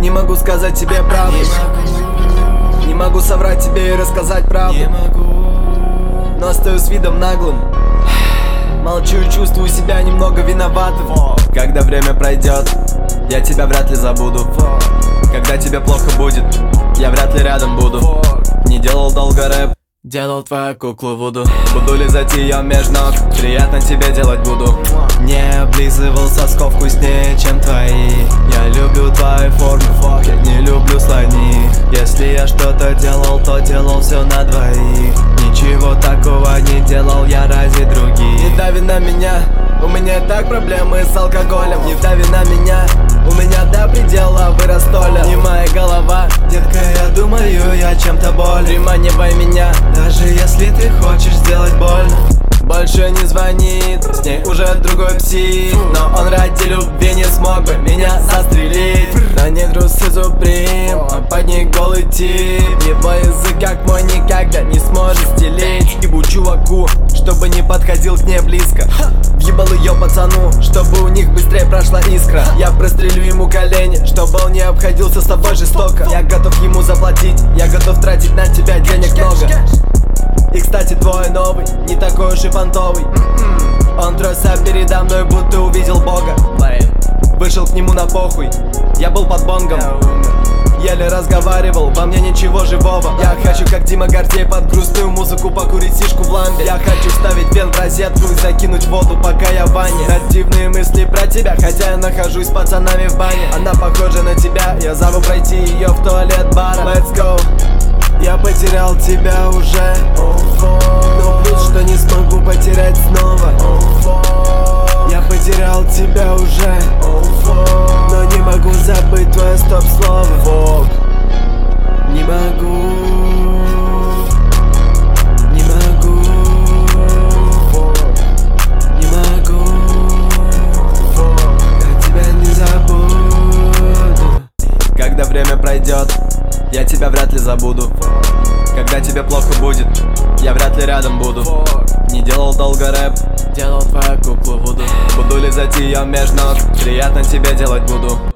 Не могу сказать тебе правду. Не могу соврать тебе и рассказать правду. Но остаюсь с видом наглым. Молчу и чувствую себя немного виноватым. Когда время пройдет, я тебя вряд ли забуду. Когда тебе плохо будет, я вряд ли рядом буду. Не делал долго рэп, делал твою куклу Вуду. Буду лизать ее меж ног, приятно тебе делать буду. Не облизывал сосков вкуснее, чем твои. Я люблю твою форму, я не люблю слони. Если я что-то делал, то делал все на двоих. Ничего такого не делал я ради других. Не дави на меня, у меня так проблемы с алкоголем. Не дави на меня, у меня до предела вырос толя. Не моя голова, детка, я думаю, я чем-то болен. Приманивай меня, даже если ты хочешь сделать больно. Больше не звонит, с ней уже другой псих. Но он ради любви не смог бы меня застрелить. На ней трусы Суприм, а под ней голый тип. Его язык как мой никогда не сможет стелить. Ебу чуваку, чтобы не подходил к ней близко. Въебал ее пацану, чтобы у них быстрее прошла искра. Я прострелю ему колени, чтобы он не обходился с тобой жестоко. Я готов ему заплатить, я готов тратить на тебя денег много. И кстати твой новый, не такой уж и понтовый. Он трясся передо мной, будто увидел Бога. Вышел к нему на похуй, я был под бонгом. Еле разговаривал, во мне ничего живого. Я хочу как Дима Гордей под грустную музыку покурить сишку в ламбе. Я хочу вставить вен в розетку и закинуть воду, пока я в ванне. Дивные мысли про тебя, хотя я нахожусь с пацанами в бане. Она похожа на тебя, я зову пройти ее в туалет бара. Let's go. Я потерял тебя уже, но плюс, что не смогу потерять снова. Я потерял тебя уже, но не могу забыть твое стоп-слово. Не могу, не могу, не могу. Я тебя не забуду. Когда время пройдет, я тебя вряд ли забуду. Когда тебе плохо будет, я вряд ли рядом буду. Не делал долго рэп, делал твою куклу Вуду. Буду лизать ее меж ног, приятно тебе делать буду.